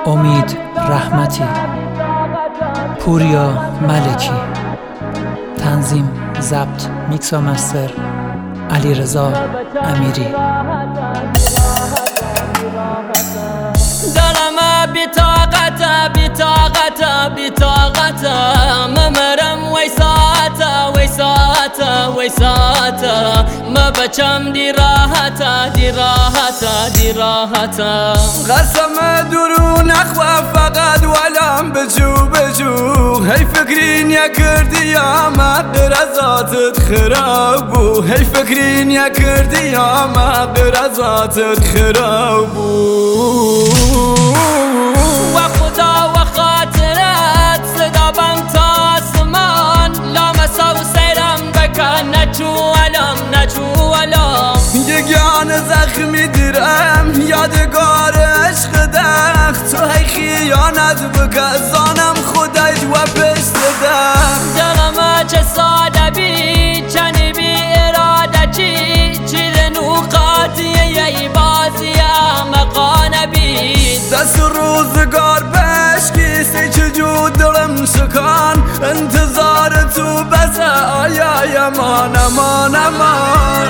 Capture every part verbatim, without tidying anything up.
امید رحمتی، پوریا ملکی، تنظیم ضبط میکس و مستر علیرضا امیری. دلم بی طاقت بی طاقت بی طاقت ممرم وی ساعت وی ساعت وی ساعت ما بچم دی راحت دی راحت دی راحت قسم درون اخوا فقط ولم بجو بجو هی فکرین یا کردی یا ما قرازاتت خرابو هی فکرین یا کردی یا ما قرازاتت خرابو و خدا و خاطرت صدا بم تا آسمان لامسا و سیرم بکن نچو علم نچو علم یگان زخمی دیرم یادگار عشق دخت تو هی خیانت بکزانم خودت و پشت دخت دلم چه ساده بی چنی بی اراده چی چیل نوقاتیه یه بازی مقانه بی دست روزگار بشکی سی چجو دلم شکان انتظار تو بس آیا یمان امان امان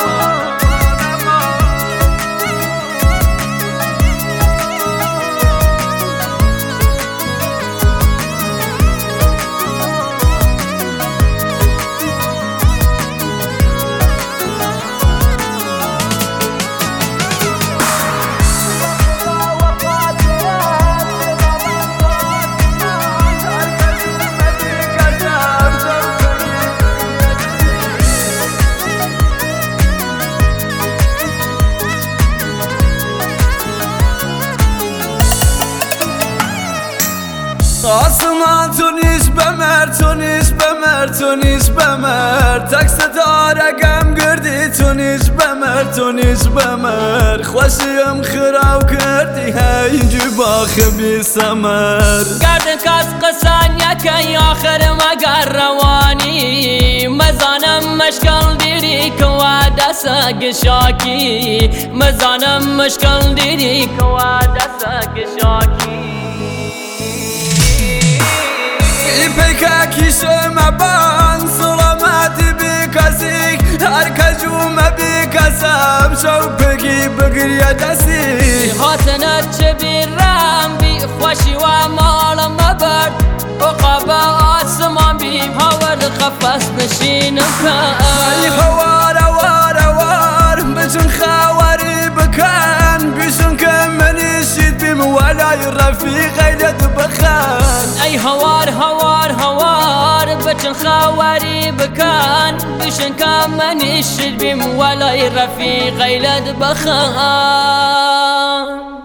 آسمان تو نیست بمر تو نیست بمر تو نیست بمر تک ستاره گم گردی تو نیست بمر تو نیست بمر خوشیم خراب کردی هی باخ بی سمر گرد کس قسان یکی آخر مگر روانی مزانم مشکل دیری کوا دست گشاکی مزانم مشکل دیری کوا دست گشاکی پیکاکی شما بان سلامتی بی کسی هر کجو ما بی کسب شو بگی بگری دستی هاتنت چه بیرم بی خوشی و مال مبرد اقابا آسمان بی هاور قفص نشینم کن ای خوار وار وار بچون خواری بکن بیشون که منی شید بیم ولای رفیق ایلت بخن ای هوار هوار هوار بچن خواری بکن بیشن که منی شید بیم ولای رفیق ایلت بخن